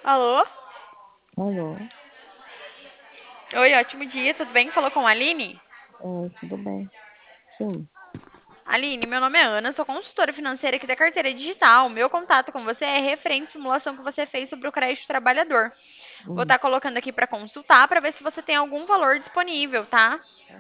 Alô? Alô, Oi, ótimo dia, tudo bem? Falou com a Aline? tudo bem? Sim. Aline, meu nome é Ana, sou consultora financeira aqui da Carteira Digital. Meu contato com você é referente à simulação que você fez sobre o crédito trabalhador. Vou Hum. estar colocando aqui para consultar para ver se você tem algum valor disponível, tá?